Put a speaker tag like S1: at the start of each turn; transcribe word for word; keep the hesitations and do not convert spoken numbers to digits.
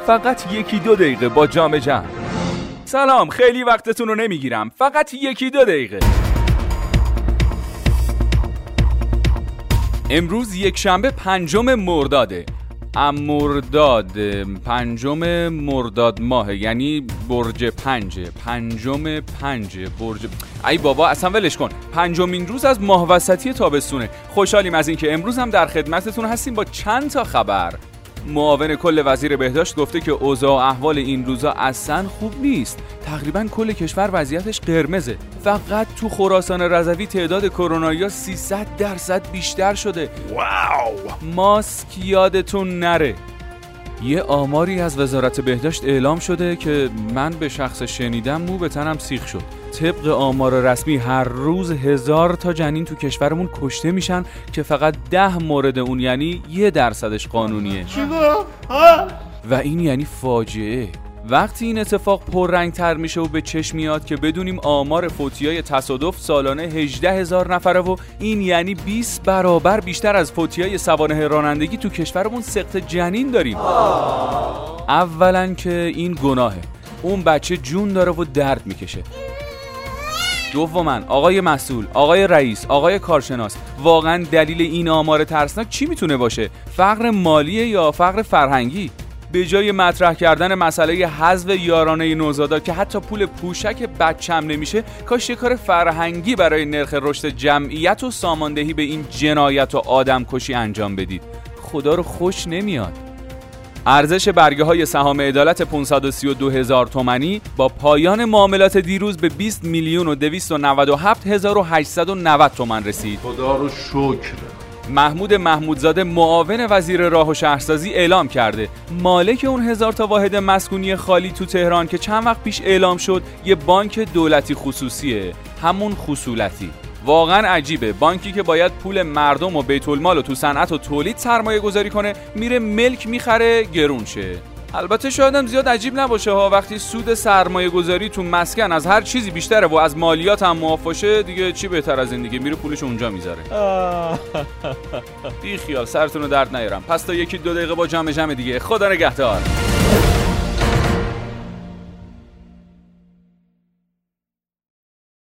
S1: فقط یکی دو دقیقه با جام جم. سلام، خیلی وقتتون رو نمیگیرم، فقط یکی دو دقیقه. امروز یک شنبه پنجم مرداده. ام مرداد پنجم مرداد ماه، یعنی برج پنجه پنجم پنجه برج. ای بابا اصلا ولش کن. پنجمین روز از ماه وسطی تابستونه. خوشحالیم از اینکه امروز هم در خدمتتون هستیم با چند تا خبر. معاون کل وزیر بهداشت گفته که اوضاع و احوال این روزا اصلا خوب نیست. تقریبا کل کشور وضعیتش قرمزه. فقط تو خراسان رضوی تعداد کرونایی‌ها سیصد درصد بیشتر شده. واو! ماسک یادتون نره. یه آماری از وزارت بهداشت اعلام شده که من به شخص شنیدم مو به تنم سیخ شد. طبق آمار رسمی هر روز هزار تا جنین تو کشورمون کشته میشن که فقط ده مورد اون، یعنی یه درصدش قانونیه. و این یعنی فاجعه. وقتی این اتفاق پررنگ تر میشه و به چشم میاد که بدونیم آمار فوتیای تصادف سالانه هجده هزار نفره و این یعنی بیست برابر بیشتر از فوتیای سوانح رانندگی تو کشورمون سقط جنین داریم. اولا که این گناهه. اون بچه جون داره و درد میکشه. دوما آقای مسئول، آقای رئیس، آقای کارشناس، واقعا دلیل این آمار ترسناک چی میتونه باشه؟ فقر مالیه یا فقر فرهنگی؟ به جای مطرح کردن مسئله حذف یارانه نوزادا که حتی پول پوشک بچه‌م نمیشه، کاش یه کار فرهنگی برای نرخ رشد جمعیت و ساماندهی به این جنایت و آدمکشی انجام بدید. خدا رو خوش نمیاد. ارزش برگه های سهام عدالت پانصد و سی و دو هزار تومانی با پایان معاملات دیروز به بیست میلیون و دویست و نود و هفت هزار و هشتصد و نود تومان رسید.
S2: خدا رو شکر.
S1: محمود محمودزاده معاون وزیر راه و شهرسازی اعلام کرده مالک اون هزار تا واحد مسکونی خالی تو تهران که چند وقت پیش اعلام شد یه بانک دولتی خصوصیه، همون خصولتی. واقعا عجیبه، بانکی که باید پول مردم و بیت المال و تو صنعت و تولید سرمایه گذاری کنه میره ملک میخره گرون شه. البته شاید هم زیاد عجیب نباشه ها، وقتی سود سرمایه گذاری تو مسکن از هر چیزی بیشتره و از مالیات هم معافشه، دیگه چی بهتر از این دیگه، میره پولش اونجا میذاره. بی خیال، سرتون رو درد نیارم. پس تا یکی دو دقیقه با جمع جمع دیگه. خدا نگهدار.